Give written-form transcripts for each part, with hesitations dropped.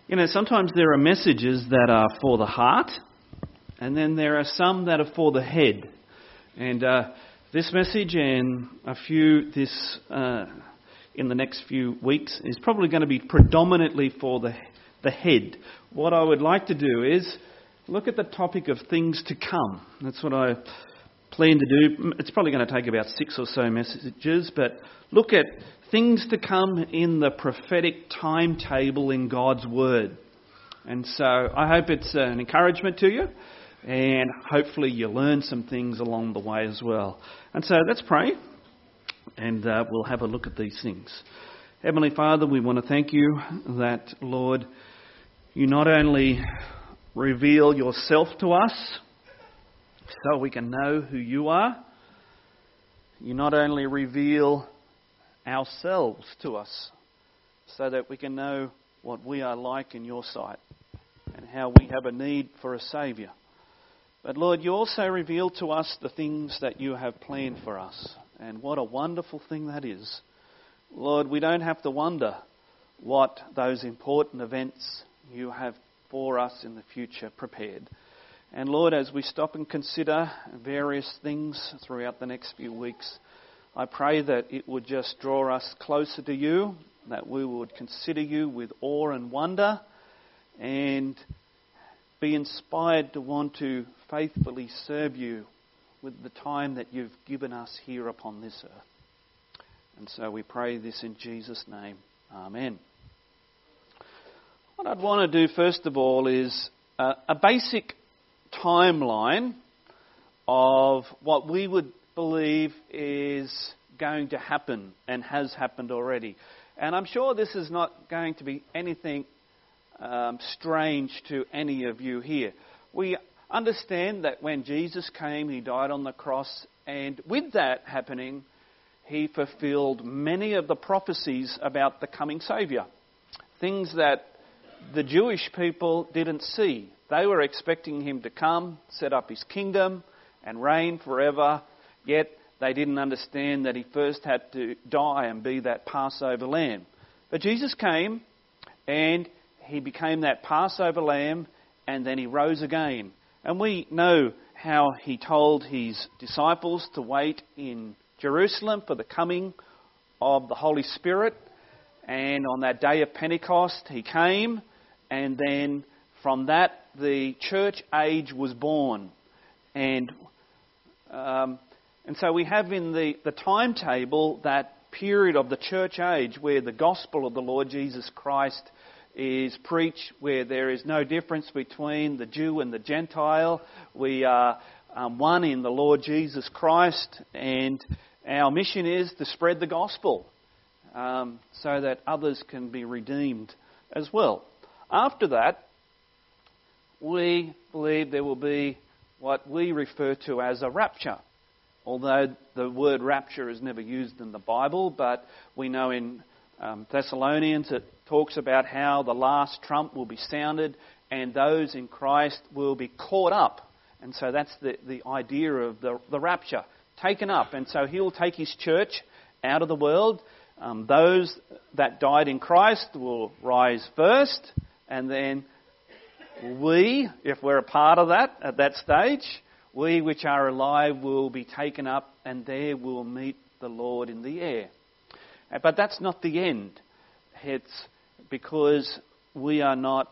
You know, sometimes there are messages that are for the heart, and then there are some that are for the head. And this message and a few in the next few weeks is probably going to be predominantly for the head. What I would like to do is look at the topic of things to come. That's what I plan to do. It's probably going to take about 6 or so messages, but look at things to come in the prophetic timetable in God's Word. And so I hope it's an encouragement to you, and hopefully you learn some things along the way as well. And so let's pray, and we'll have a look at these things. Heavenly Father, we want to thank you that, Lord, you not only reveal yourself to us so we can know who you are, you not only reveal ourselves to us so that we can know what we are like in your sight and how we have a need for a Saviour. But Lord, you also reveal to us the things that you have planned for us. And what a wonderful thing that is. Lord, we don't have to wonder what those important events you have for us in the future prepared. And Lord, as we stop and consider various things throughout the next few weeks, I pray that it would just draw us closer to you, that we would consider you with awe and wonder, and be inspired to want to faithfully serve you with the time that you've given us here upon this earth. And so we pray this in Jesus' name. Amen. What I'd want to do first of all is a basic timeline of what we would believe is going to happen and has happened already. And I'm sure this is not going to be anything strange to any of you here. We understand that when Jesus came, he died on the cross, and with that happening, he fulfilled many of the prophecies about the coming Saviour. Things that the Jewish people didn't see. They were expecting him to come, set up his kingdom, and reign forever. Yet they didn't understand that he first had to die and be that Passover lamb. But Jesus came and he became that Passover lamb, and then he rose again. And we know how he told his disciples to wait in Jerusalem for the coming of the Holy Spirit. And on that day of Pentecost he came, and then from that the church age was born. And so we have in the timetable that period of the church age where the gospel of the Lord Jesus Christ is preached, where there is no difference between the Jew and the Gentile. We are one in the Lord Jesus Christ, and our mission is to spread the gospel so that others can be redeemed as well. After that, we believe there will be what we refer to as a rapture. Although the word rapture is never used in the Bible, but we know in Thessalonians it talks about how the last trump will be sounded and those in Christ will be caught up. And so that's the idea of the rapture, taken up. And so he'll take his church out of the world. Those that died in Christ will rise first, and then we, if we're a part of that at that stage, we which are alive will be taken up, and there we'll meet the Lord in the air. But that's not the end. It's because we are not,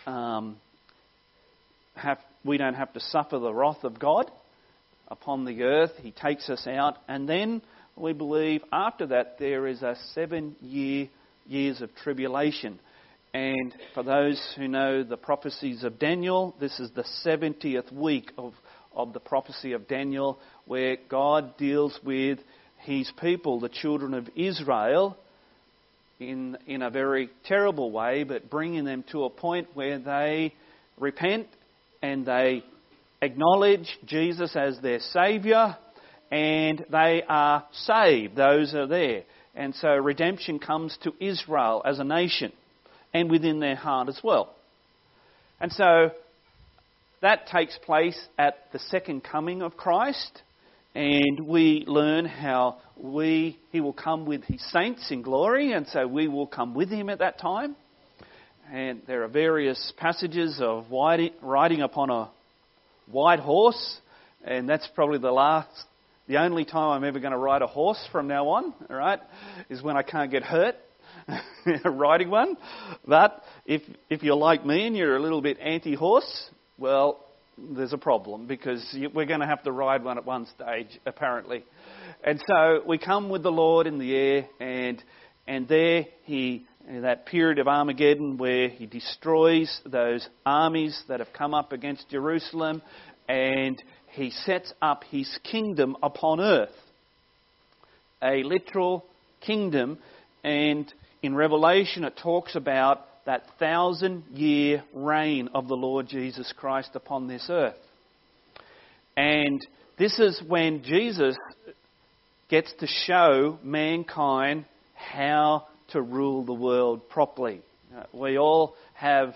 we don't have to suffer the wrath of God upon the earth. He takes us out, and then we believe after that there is a 7 years of tribulation. And for those who know the prophecies of Daniel, this is the 70th week of the prophecy of Daniel, where God deals with his people, the children of Israel, in a very terrible way, but bringing them to a point where they repent and they acknowledge Jesus as their Saviour, and they are saved. Those are there. And so redemption comes to Israel as a nation and within their heart as well. And so that takes place at the second coming of Christ, and we learn how he will come with his saints in glory, and so we will come with him at that time. and there are various passages of riding upon a white horse, and that's probably the only time I'm ever going to ride a horse from now on, all right, is when I can't get hurt riding one. But if you're like me and you're a little bit anti-horse, well, there's a problem, because we're going to have to ride one at one stage, apparently. And so we come with the Lord in the air, and there in that period of Armageddon where he destroys those armies that have come up against Jerusalem, and he sets up his kingdom upon earth. A literal kingdom. And in Revelation it talks about that 1,000-year reign of the Lord Jesus Christ upon this earth. And this is when Jesus gets to show mankind how to rule the world properly. We all have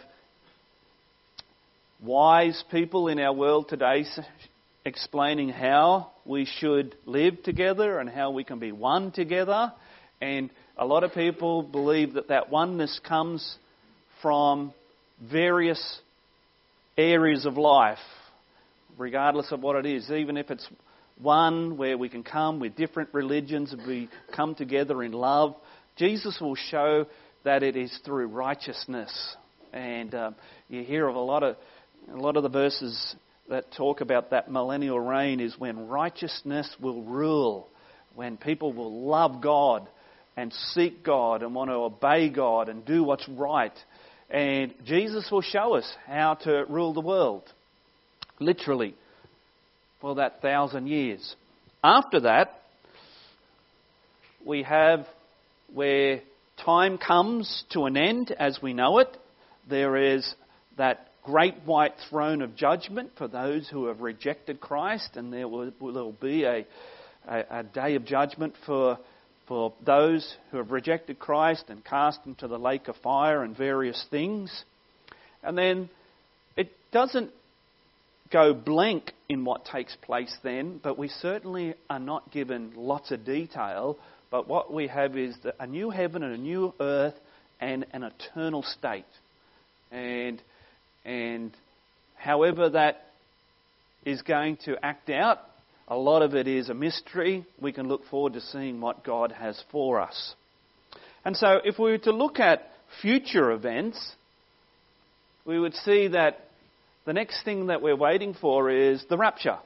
wise people in our world today explaining how we should live together and how we can be one together. And a lot of people believe that oneness comes from various areas of life, regardless of what it is. Even if it's one where we can come with different religions and we come together in love, Jesus will show that it is through righteousness. And you hear of a lot of the verses that talk about that millennial reign is when righteousness will rule, when people will love God and seek God and want to obey God and do what's right. And Jesus will show us how to rule the world, literally, for that 1,000 years. After that, we have where time comes to an end as we know it. There is that great white throne of judgment for those who have rejected Christ, and there will be a day of judgment for those who have rejected Christ and cast into the lake of fire and various things. And then it doesn't go blank in what takes place then, but we certainly are not given lots of detail. But what we have is a new heaven and a new earth and an eternal state. And however that is going to act out, a lot of it is a mystery. We can look forward to seeing what God has for us. And so if we were to look at future events, we would see that the next thing that we're waiting for is the rapture.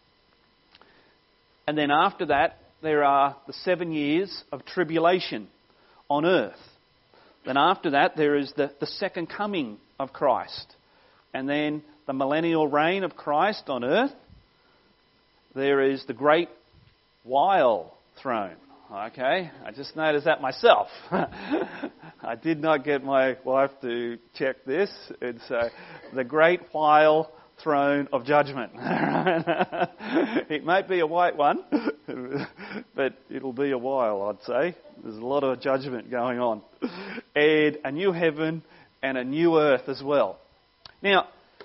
And then after that, there are the 7 years of tribulation on earth. Then after that, there is the second coming of Christ. And then the millennial reign of Christ on earth. There is the great while throne. Okay, I just noticed that myself. I did not get my wife to check this. It's the great while throne of judgment. It might be a white one, but it'll be a while, I'd say. There's a lot of judgment going on. And a new heaven and a new earth as well. Now,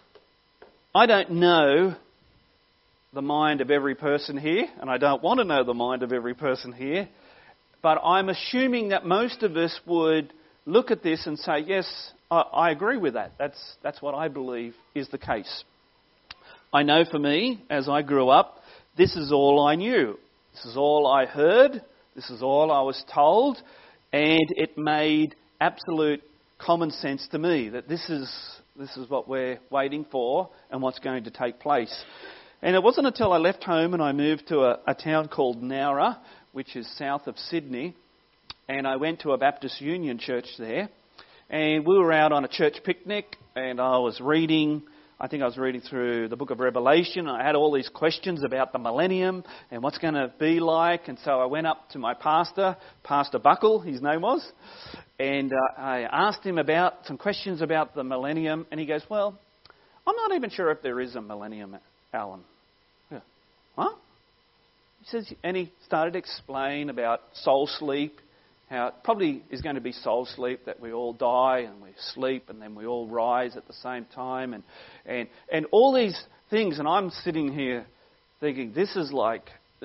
I don't know the mind of every person here, and I don't want to know the mind of every person here, but I'm assuming that most of us would look at this and say, yes, I agree with that. That's what I believe is the case. I know for me, as I grew up, this is all I knew. This is all I heard. This is all I was told. And it made absolute common sense to me that this is what we're waiting for and what's going to take place. And it wasn't until I left home and I moved to a town called Nowra, which is south of Sydney, and I went to a Baptist Union church there. And we were out on a church picnic, and I was reading through the book of Revelation. I had all these questions about the millennium and what's going to be like. And so I went up to my pastor, Pastor Buckle, his name was, and I asked him about some questions about the millennium. And he goes, well, I'm not even sure if there is a millennium, Alan. Yeah. Huh? He says, and he started to explain about soul sleep, how it probably is going to be soul sleep, that we all die and we sleep and then we all rise at the same time, and all these things. And I'm sitting here thinking, this is like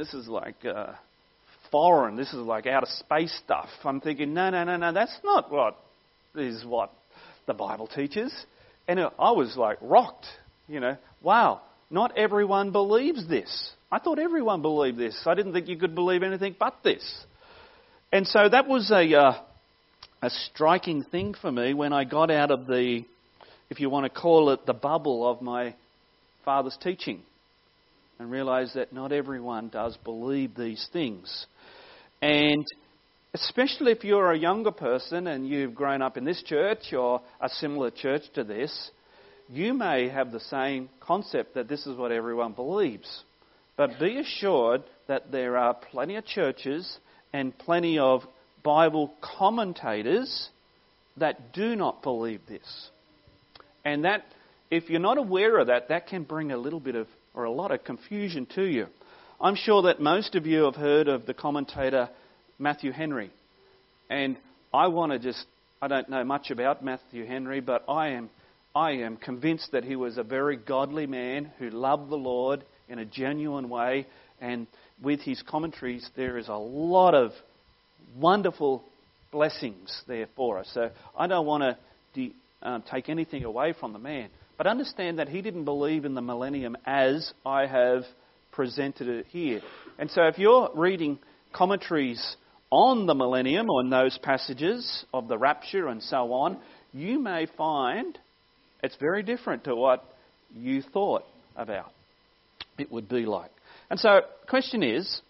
foreign. This is like outer space stuff. I'm thinking, no, that's not what the Bible teaches. And I was like rocked, wow, not everyone believes this. I thought everyone believed this. I didn't think you could believe anything but this. And so that was a striking thing for me when I got out of the, if you want to call it, the bubble of my father's teaching, and realised that not everyone does believe these things. And especially if you're a younger person and you've grown up in this church or a similar church to this, you may have the same concept that this is what everyone believes. But be assured that there are plenty of churches and plenty of Bible commentators that do not believe this. And that, if you're not aware of that, that can bring a little bit of, or a lot of confusion to you. I'm sure that most of you have heard of the commentator Matthew Henry. And I don't know much about Matthew Henry, but I am convinced that he was a very godly man who loved the Lord in a genuine way. And with his commentaries, there is a lot of wonderful blessings there for us. So I don't want to take anything away from the man. But understand that he didn't believe in the millennium as I have presented it here. And so if you're reading commentaries on the millennium or in those passages of the rapture and so on, you may find it's very different to what you thought about it would be like. And so the question is,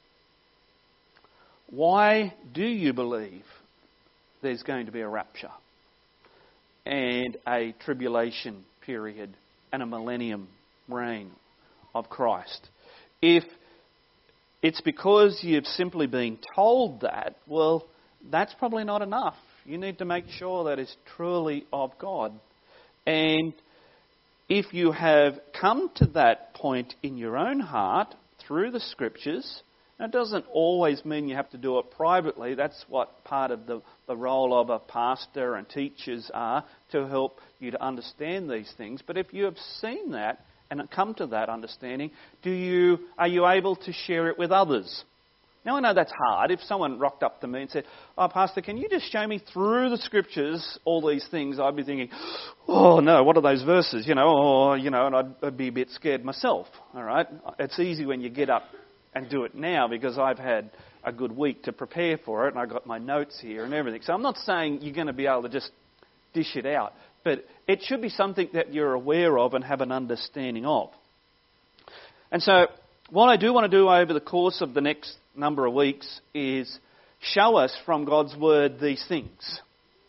why do you believe there's going to be a rapture and a tribulation period and a millennium reign of Christ? If it's because you've simply been told that, well, that's probably not enough. You need to make sure that it's truly of God. And if you have come to that point in your own heart through the Scriptures, that doesn't always mean you have to do it privately. That's what part of the role of a pastor and teachers are, to help you to understand these things. But if you have seen that and come to that understanding, are you able to share it with others? Now, I know that's hard. If someone rocked up to me and said, "Oh, Pastor, can you just show me through the Scriptures all these things?" I'd be thinking, "Oh, no, what are those verses?" And I'd be a bit scared myself, all right? It's easy when you get up and do it now because I've had a good week to prepare for it and I've got my notes here and everything. So I'm not saying you're going to be able to just dish it out, but it should be something that you're aware of and have an understanding of. And so what I do want to do over the course of the next number of weeks is show us from God's Word these things.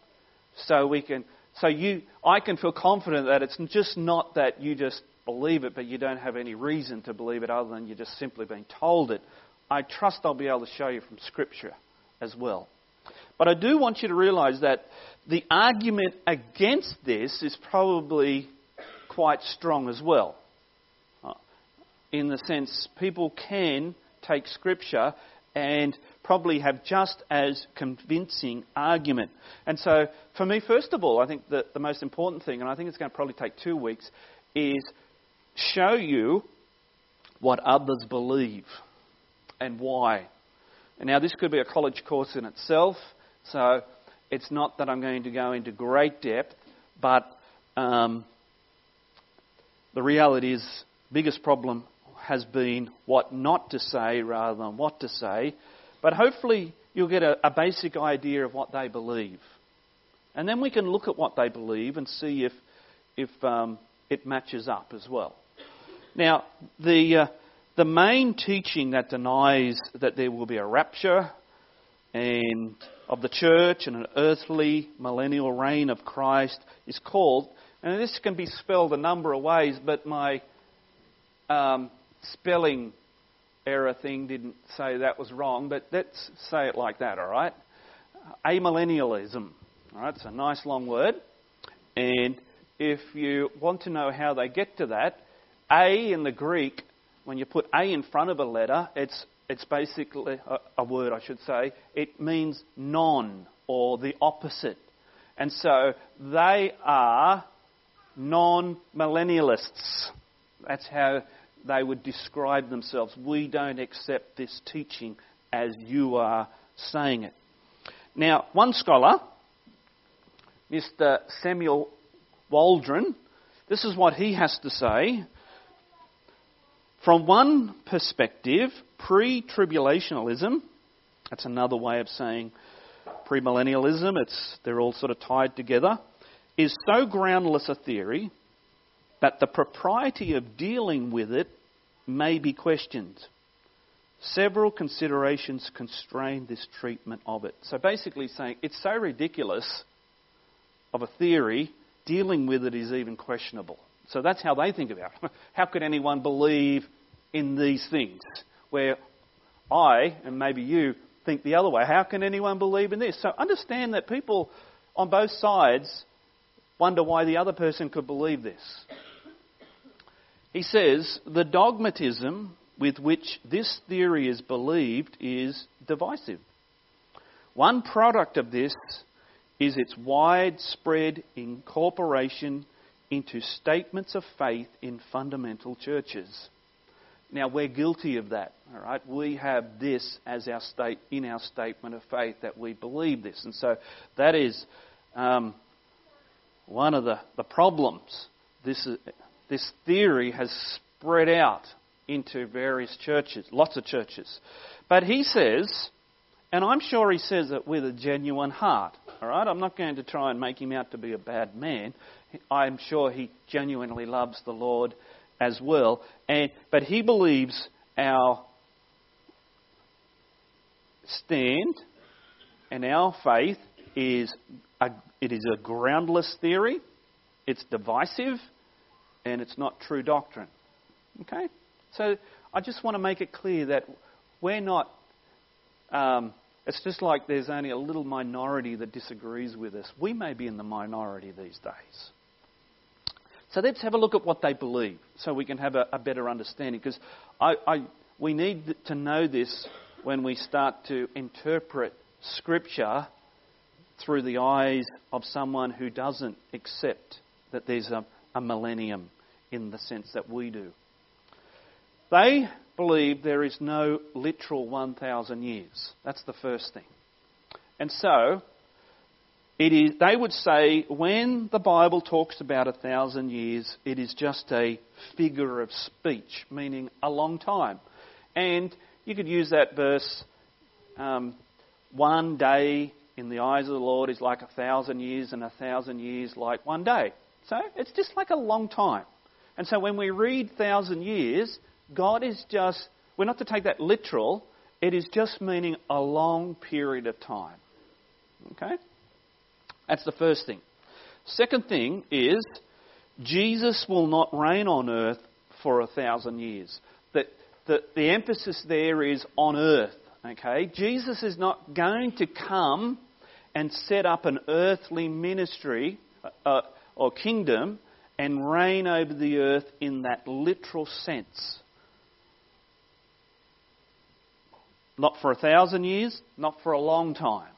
I can feel confident that it's just not that you just believe it, but you don't have any reason to believe it other than you're just simply being told it. I trust I'll be able to show you from Scripture as well. But I do want you to realise that the argument against this is probably quite strong as well. In the sense, people can take Scripture and probably have just as convincing argument. And so, for me, first of all, I think that the most important thing, and I think it's going to probably take 2 weeks, is show you what others believe and why. And now, this could be a college course in itself, so it's not that I'm going to go into great depth, but the reality is, biggest problem has been what not to say rather than what to say. But hopefully you'll get a basic idea of what they believe. And then we can look at what they believe and see if it matches up as well. Now, the main teaching that denies that there will be a rapture and of the church and an earthly millennial reign of Christ is called, and this can be spelled a number of ways, but my spelling error thing didn't say that was wrong, but let's say it like that, all right? Amillennialism, all right? It's a nice long word. And if you want to know how they get to that, A in the Greek, when you put A in front of a letter, it's basically a word, I should say. It means non, or the opposite. And so they are non-millennialists. That's how they would describe themselves. We don't accept this teaching as you are saying it. Now, one scholar Mr. Samuel Waldron, this is what he has to say. From one perspective, pre-tribulationalism, that's another way of saying premillennialism, they're all sort of tied together, is so groundless a theory that the propriety of dealing with it may be questioned. Several considerations constrain this treatment of it. So basically saying it's so ridiculous of a theory, dealing with it is even questionable. So that's how they think about it. How could anyone believe in these things? Where I, and maybe you, think the other way. How can anyone believe in this? So understand that people on both sides wonder why the other person could believe this. He says, the dogmatism with which this theory is believed is divisive. One product of this is its widespread incorporation into statements of faith in fundamental churches. Now, we're guilty of that, all right? We have this as our statement of faith, that we believe this. And so that is one of the problems. This theory has spread out into various churches, lots of churches. But he says, and I'm sure he says it with a genuine heart, all right? I'm not going to try and make him out to be a bad man. I'm sure he genuinely loves the Lord as well. But he believes our stand and our faith is a groundless theory, it's divisive, and it's not true doctrine. Okay? So I just want to make it clear that we're not... it's just like there's only a little minority that disagrees with us. We may be in the minority these days. So let's have a look at what they believe so we can have a better understanding. Because we need to know this when we start to interpret Scripture through the eyes of someone who doesn't accept that there's a millennium in the sense that we do. They believe there is no literal 1,000 years. That's the first thing. And so they would say when the Bible talks about 1,000 years, it is just a figure of speech, meaning a long time. And you could use that verse, 1 day in the eyes of the Lord is like 1,000 years, and 1,000 years like 1 day. So it's just like a long time. And so when we read 1,000 years, God is just, we're not to take that literal, it is just meaning a long period of time. Okay? That's the first thing. Second thing is, Jesus will not reign on earth for 1,000 years. The emphasis there is on earth. Okay? Jesus is not going to come and set up an earthly ministry or kingdom and reign over the earth in that literal sense. Not for 1,000 years, not for a long time.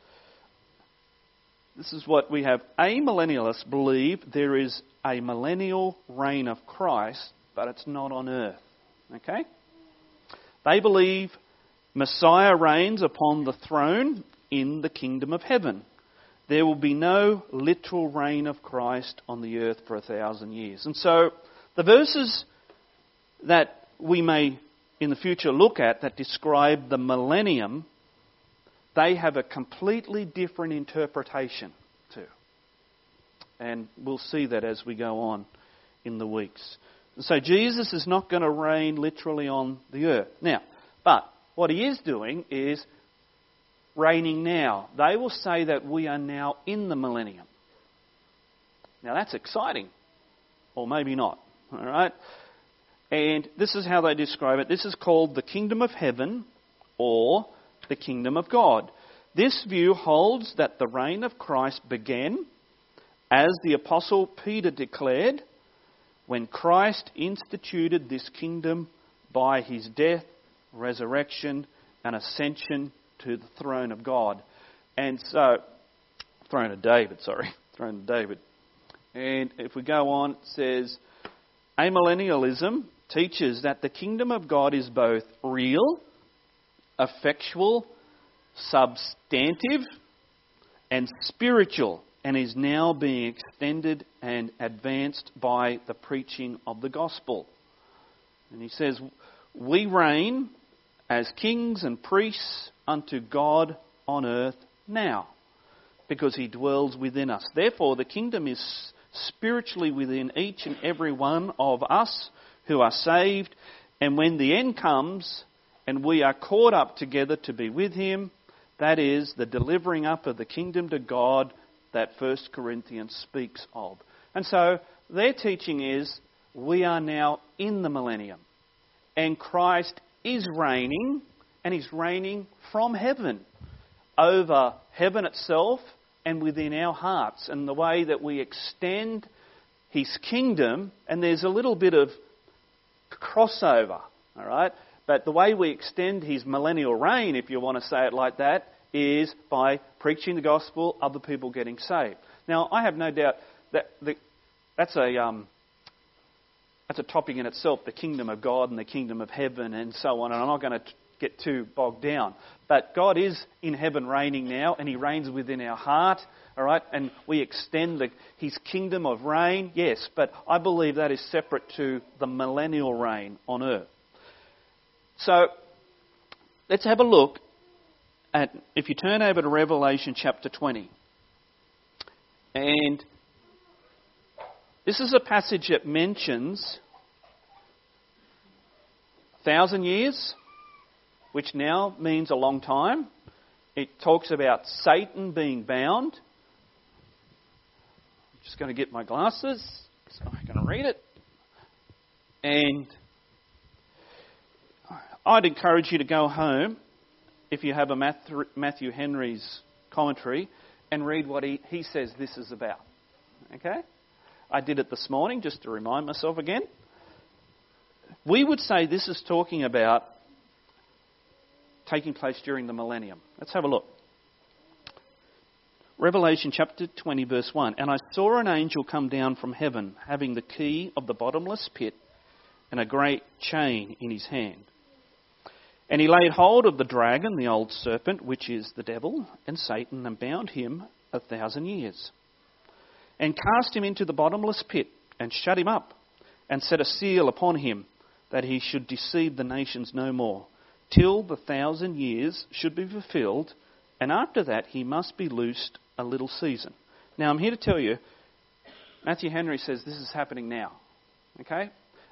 This is what we have. Amillennialists believe there is a millennial reign of Christ, but it's not on earth. Okay? They believe Messiah reigns upon the throne in the kingdom of heaven. There will be no literal reign of Christ on the earth for 1,000 years. And so the verses that we may in the future look at that describe the millennium, they have a completely different interpretation too. And we'll see that as we go on in the weeks. So Jesus is not going to reign literally on the earth. Now, but what he is doing is reigning now. They will say that we are now in the millennium. Now that's exciting. Or maybe not. All right? And this is how they describe it. This is called the kingdom of heaven or the kingdom of God. This view holds that the reign of Christ began, as the Apostle Peter declared, when Christ instituted this kingdom by his death, resurrection, and ascension to the throne of God. And so, throne of David. And if we go on, it says, amillennialism teaches that the kingdom of God is both real, effectual, substantive, and spiritual and is now being extended and advanced by the preaching of the gospel. And he says, we reign as kings and priests unto God on earth now, because he dwells within us. Therefore, the kingdom is spiritually within each and every one of us who are saved. And when the end comes and we are caught up together to be with him, that is the delivering up of the kingdom to God that 1 Corinthians speaks of. And so their teaching is we are now in the millennium. And Christ is reigning, and he's reigning from heaven, over heaven itself and within our hearts. And the way that we extend his kingdom, and there's a little bit of crossover, all right? But the way we extend his millennial reign, if you want to say it like that, is by preaching the gospel, other people getting saved. Now, I have no doubt that that's a topic in itself, the kingdom of God and the kingdom of heaven and so on, and I'm not going to get too bogged down. But God is in heaven reigning now, and he reigns within our heart, all right? And we extend his kingdom of reign, yes, but I believe that is separate to the millennial reign on earth. So, let's have a look at, if you turn over to Revelation chapter 20. And this is a passage that mentions 1,000 years, which now means a long time. It talks about Satan being bound. I'm just going to get my glasses so I can read it. And I'd encourage you to go home, if you have a Matthew Henry's commentary, and read what he says this is about. Okay? I did it this morning just to remind myself again. We would say this is talking about taking place during the millennium. Let's have a look. Revelation chapter 20 verse 1. And I saw an angel come down from heaven, having the key of the bottomless pit and a great chain in his hand. And he laid hold of the dragon, the old serpent, which is the devil and Satan, and bound him 1,000 years. And cast him into the bottomless pit, and shut him up, and set a seal upon him, that he should deceive the nations no more, till the 1,000 years should be fulfilled, and after that he must be loosed a little season. Now I'm here to tell you, Matthew Henry says this is happening now. Okay?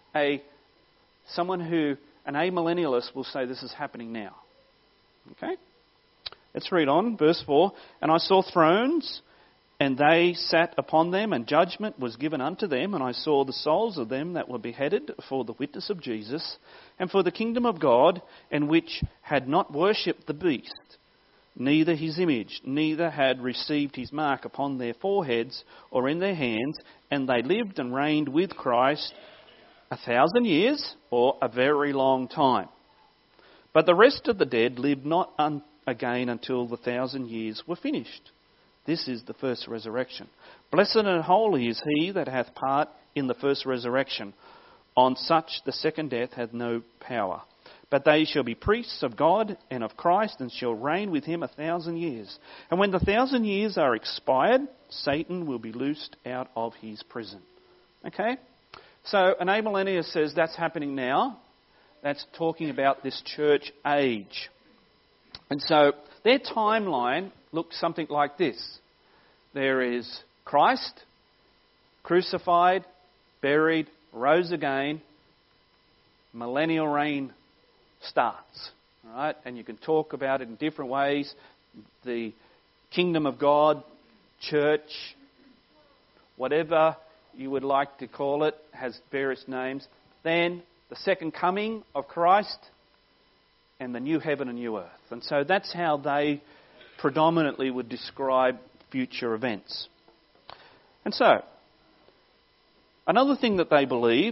An amillennialist will say this is happening now. Okay? Let's read on, verse 4. And I saw thrones, and they sat upon them, and judgment was given unto them. And I saw the souls of them that were beheaded for the witness of Jesus, and for the kingdom of God, and which had not worshipped the beast, neither his image, neither had received his mark upon their foreheads or in their hands, and they lived and reigned with Christ 1,000 years, or a very long time. But the rest of the dead lived not again until the 1,000 years were finished. This is the first resurrection. Blessed and holy is he that hath part in the first resurrection. On such the second death hath no power. But they shall be priests of God and of Christ, and shall reign with him 1,000 years. And when the 1,000 years are expired, Satan will be loosed out of his prison. Okay? So an amillennialist says that's happening now. That's talking about this church age. And so their timeline looks something like this. There is Christ, crucified, buried, rose again, millennial reign starts. All right? And you can talk about it in different ways. The kingdom of God, church, whatever you would like to call it, has various names. Then the second coming of Christ and the new heaven and new earth. And so that's how they predominantly would describe future events. And so, another thing that they believe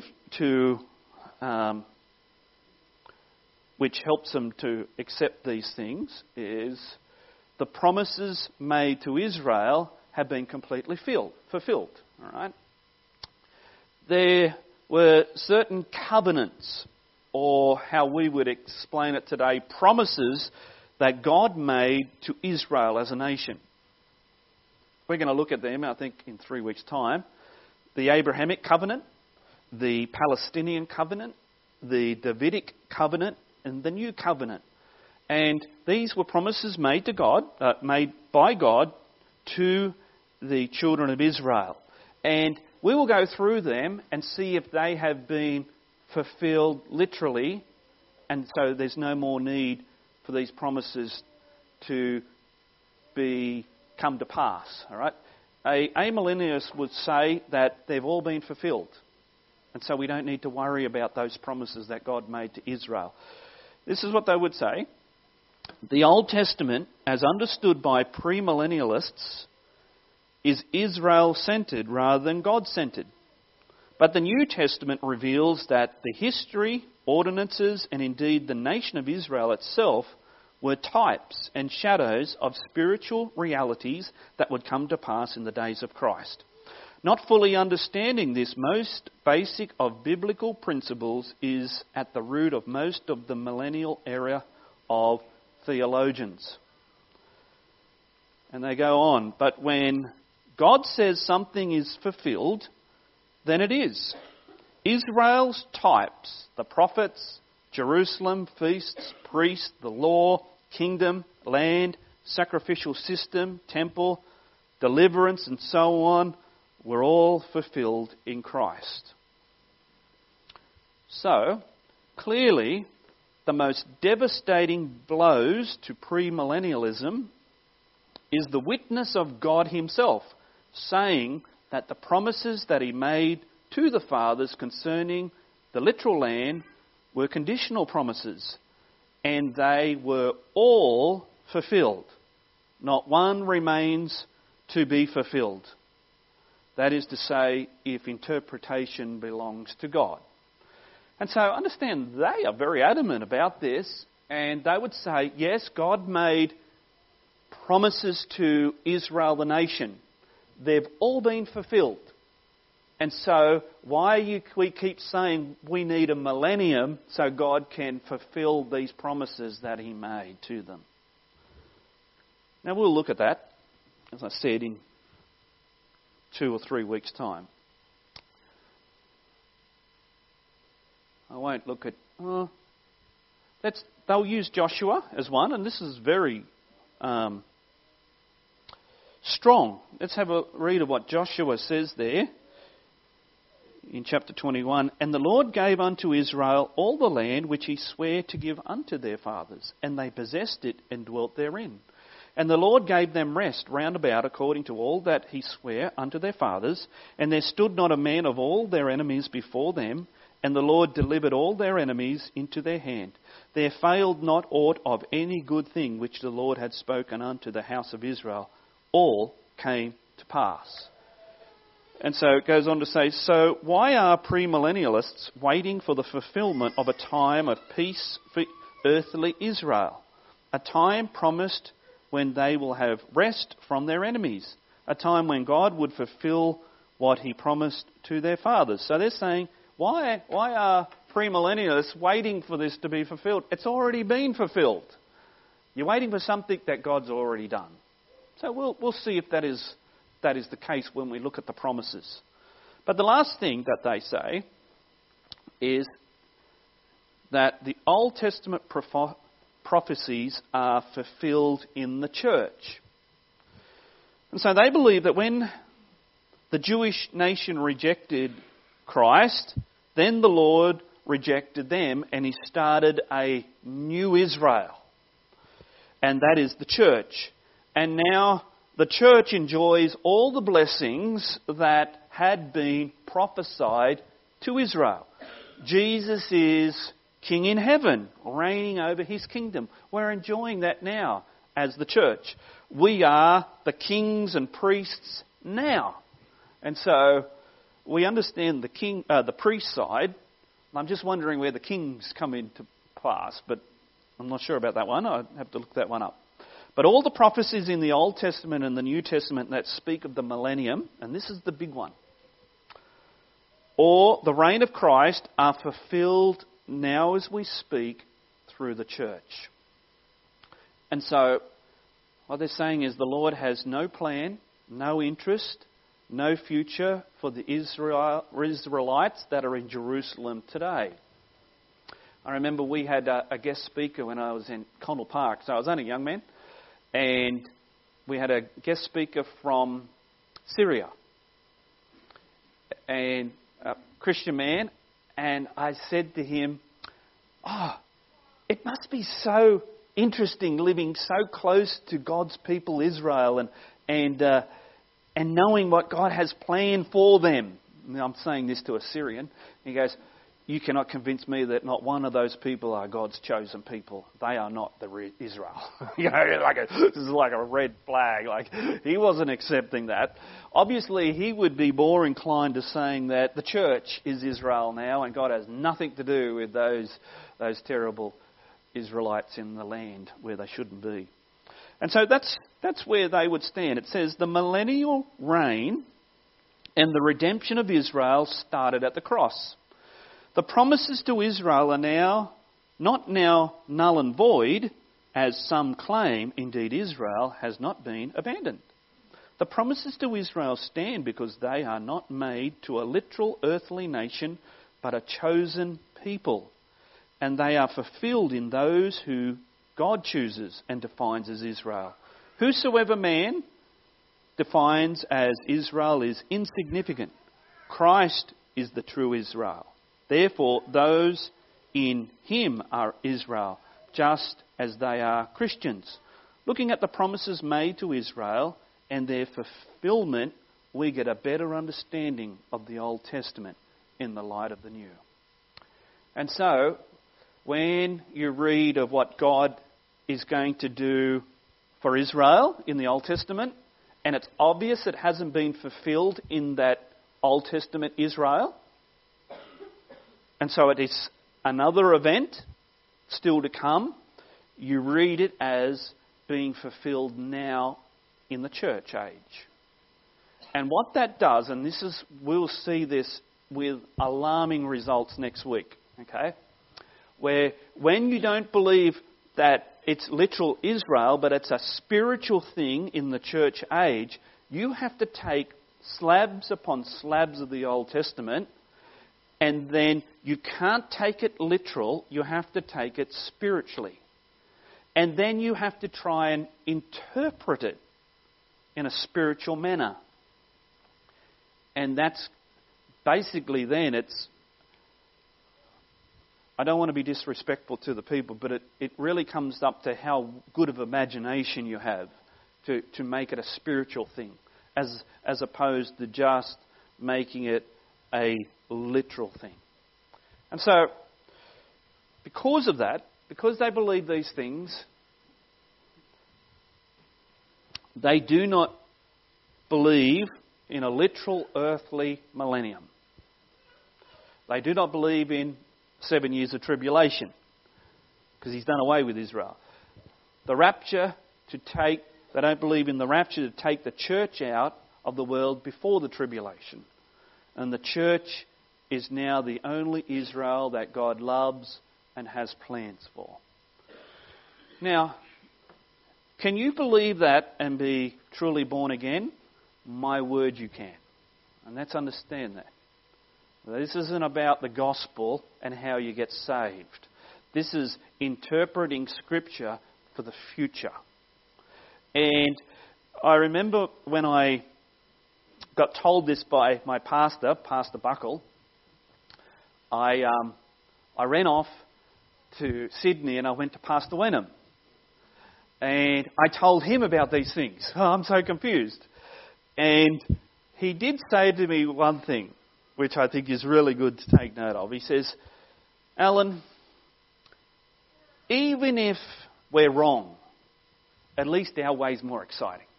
which helps them to accept these things, is the promises made to Israel have been completely fulfilled. All right? There were certain covenants, or how we would explain it today, promises that God made to Israel as a nation. we're going to look at them, I think, in 3 weeks' time. The Abrahamic covenant, the Palestinian covenant, the Davidic covenant, and the new covenant. And these were promises made by God to the children of Israel. And we will go through them and see if they have been fulfilled literally, and so there's no more need for these promises to come to pass. All right? A amillennialist would say that they've all been fulfilled, and so we don't need to worry about those promises that God made to Israel. This is what they would say. The Old Testament, as understood by premillennialists, is Israel-centred rather than God-centred. But the New Testament reveals that the history, ordinances, and indeed the nation of Israel itself were types and shadows of spiritual realities that would come to pass in the days of Christ. Not fully understanding this most basic of biblical principles is at the root of most of the millennial era of theologians. And they go on, but when God says something is fulfilled, then it is. Israel's types, the prophets, Jerusalem, feasts, priests, the law, kingdom, land, sacrificial system, temple, deliverance, and so on, were all fulfilled in Christ. So, clearly, the most devastating blows to premillennialism is the witness of God himself, saying that the promises that he made to the fathers concerning the literal land were conditional promises, and they were all fulfilled. Not one remains to be fulfilled. That is to say, if interpretation belongs to God. And so understand, they are very adamant about this, and they would say, yes, God made promises to Israel the nation. They've all been fulfilled. And so we keep saying we need a millennium so God can fulfill these promises that he made to them? Now we'll look at that, as I said, in 2 or 3 weeks' time. I won't look at... they'll use Joshua as one, and this is very strong. Let's have a read of what Joshua says there in chapter 21. And the Lord gave unto Israel all the land which he sware to give unto their fathers, and they possessed it and dwelt therein. And the Lord gave them rest round about according to all that he sware unto their fathers, and there stood not a man of all their enemies before them, and the Lord delivered all their enemies into their hand. There failed not aught of any good thing which the Lord had spoken unto the house of Israel. All came to pass. And so it goes on to say, so why are premillennialists waiting for the fulfilment of a time of peace for earthly Israel? A time promised when they will have rest from their enemies. A time when God would fulfill what he promised to their fathers. So they're saying, why are premillennialists waiting for this to be fulfilled? It's already been fulfilled. You're waiting for something that God's already done. So we'll see if that is the case when we look at the promises. But the last thing that they say is that the Old Testament prophecies are fulfilled in the church. And so they believe that when the Jewish nation rejected Christ, then the Lord rejected them and he started a new Israel. And that is the church. And now the church enjoys all the blessings that had been prophesied to Israel. Jesus is King in heaven, reigning over his kingdom. We're enjoying that now as the church. We are the kings and priests now. And so we understand the priest side. I'm just wondering where the kings come into class, but I'm not sure about that one. I'd have to look that one up. But all the prophecies in the Old Testament and the New Testament that speak of the millennium, and this is the big one, or the reign of Christ, are fulfilled now as we speak through the church. And so what they're saying is the Lord has no plan no interest, no future for the Israelites that are in Jerusalem today. I remember we had a guest speaker when I was in Condell Park, so I was only a young man, and we had a guest speaker from Syria, and a Christian man, and I said to him, it must be so interesting living so close to God's people Israel and knowing what God has planned for them. And I'm saying this to a Syrian. He goes, you cannot convince me that not one of those people are God's chosen people. They are not the Israel. This is like a red flag. Like, he wasn't accepting that. Obviously, he would be more inclined to saying that the church is Israel now and God has nothing to do with those terrible Israelites in the land where they shouldn't be. And so that's where they would stand. It says the millennial reign and the redemption of Israel started at the cross. The promises to Israel are not now null and void, as some claim. Indeed, Israel has not been abandoned. The promises to Israel stand because they are not made to a literal earthly nation, but a chosen people. And they are fulfilled in those who God chooses and defines as Israel. Whosoever man defines as Israel is insignificant. Christ is the true Israel. Therefore, those in him are Israel, just as they are Christians. Looking at the promises made to Israel and their fulfillment, we get a better understanding of the Old Testament in the light of the New. And so, when you read of what God is going to do for Israel in the Old Testament, and it's obvious it hasn't been fulfilled in that Old Testament Israel, and so it is another event still to come, you read it as being fulfilled now in the church age. And what that does, and we'll see this with alarming results next week, okay? Where when you don't believe that it's literal Israel, but it's a spiritual thing in the church age, you have to take slabs upon slabs of the Old Testament, and then you can't take it literal, you have to take it spiritually. And then you have to try and interpret it in a spiritual manner. And that's basically then I don't want to be disrespectful to the people, but it really comes up to how good of imagination you have to make it a spiritual thing, as opposed to just making it a literal thing. And so, because of that, because they believe these things, they do not believe in a literal earthly millennium. They do not believe in 7 years of tribulation, because he's done away with Israel. The rapture they don't believe in the rapture to take the church out of the world before the tribulation. And the church is now the only Israel that God loves and has plans for. Now, can you believe that and be truly born again? My word, you can. And let's understand that. This isn't about the gospel and how you get saved. This is interpreting Scripture for the future. And I remember when I got told this by my pastor, Pastor Buckle, I ran off to Sydney and I went to Pastor Wenham. And I told him about these things. Oh, I'm so confused. And he did say to me one thing, which I think is really good to take note of. He says, Alan, even if we're wrong, at least our way's more exciting.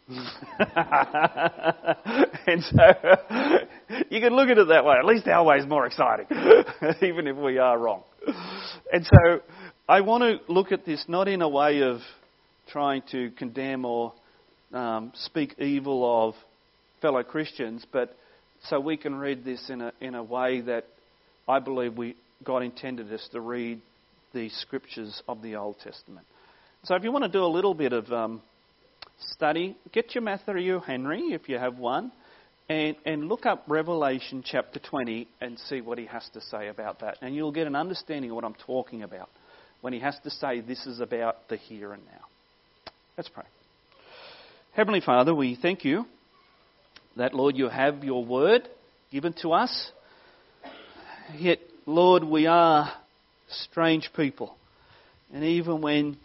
And so you can look at it that way. At least our way's more exciting, even if we are wrong. And so I want to look at this not in a way of trying to condemn or speak evil of fellow Christians, but so we can read this in a way that I believe God intended us to read the Scriptures of the Old Testament. So if you want to do a little bit of study, get your Matthew Henry if you have one, and look up Revelation chapter 20 and see what he has to say about that. And you'll get an understanding of what I'm talking about when he has to say this is about the here and now. Let's pray. Heavenly Father, we thank you that, Lord, you have your word given to us. Yet, Lord, we are strange people. And even when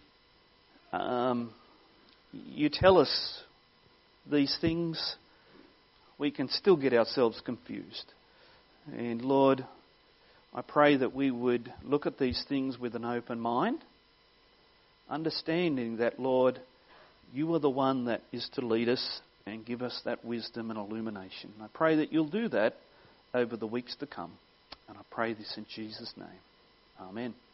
you tell us these things, we can still get ourselves confused. And Lord, I pray that we would look at these things with an open mind, understanding that, Lord, you are the one that is to lead us and give us that wisdom and illumination. I pray that you'll do that over the weeks to come. And I pray this in Jesus' name. Amen.